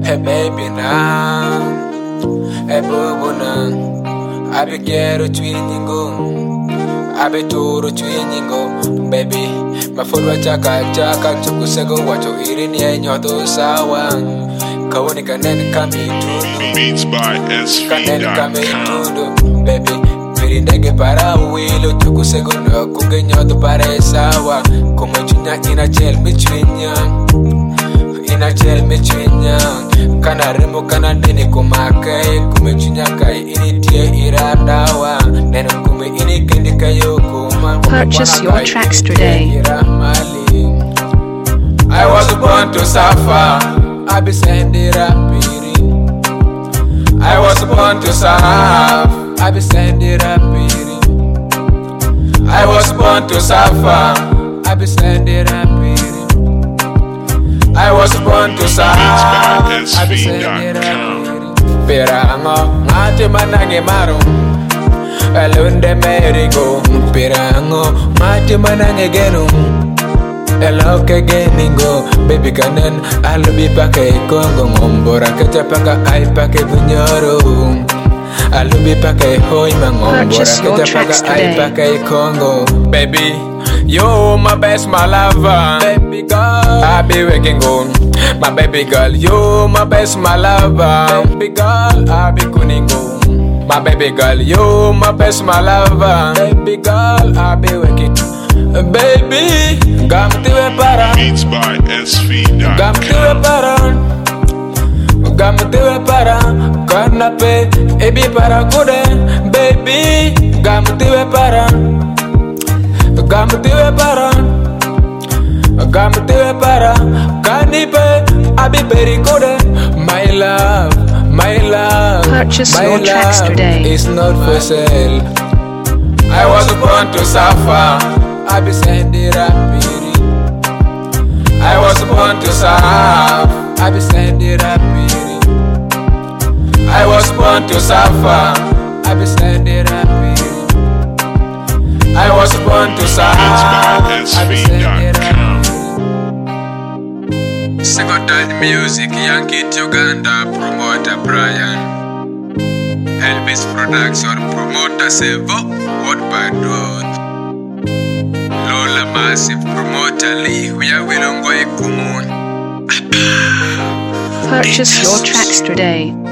Hey baby now, hey bobo now. I be ghetto twinningo, I be toro twinningo. Baby, my phone wa chaka chukusego wacho irini ya nyoto sawa. Kawoni kaneni kami tundu, Beats by kaneni kami SV.com. tundu. Baby, viri ndege para wilo chukusego no kuge nyoto pare sawa. Como chunya ina chel mi chwinya, ina chel mi chwinya. Kana remo kana deni kumakai, kume chunya kai ini tie iradawa. Neno kume ini kendi kayo kuma. Purchase your tracks today. I was born to suffer, I be sending rapiri. I was born to serve, I be sending rapiri. I was born to suffer, I be sending rapiri. I was born to serve, I be sending rapiri. Pirango, ngati manange maru, alunde merigo. Pirango, ngati manange genu. Hello kegeningo, baby kanen alubi pake kongo ngombora kecha paka ai pake bunyoro. Alubi pake hoy mangombora kecha paka ai pake kongo. Baby, you my best, my lover. Baby girl, I be waking on. My baby girl, you my best, my lover. Baby girl, I be kuningo. My baby girl, you my best, my lover. Baby girl, I be waking. Baby, gamtiwe para, Beats by gamtiwe SV.com. para, gamtiwe para, kanape ebi para kude. Baby, gamtiwe para, gamtiwe para, gamtiwe para, kanipe abi beri kude. My love, Purchase my your tracks love today. is not for sale. I was born to suffer, I be sending rapiri. I was born to serve, I be sending rapiri. I was born to suffer, I be sending rapiri. I was born to serve, I be sending rapiri. Second music, Yankee Uganda, promoter Brian. Elvis Production, promoter Sevo, what by Ruth. Lola Massive, promoter Lee, we are willing to go. Purchase your tracks today.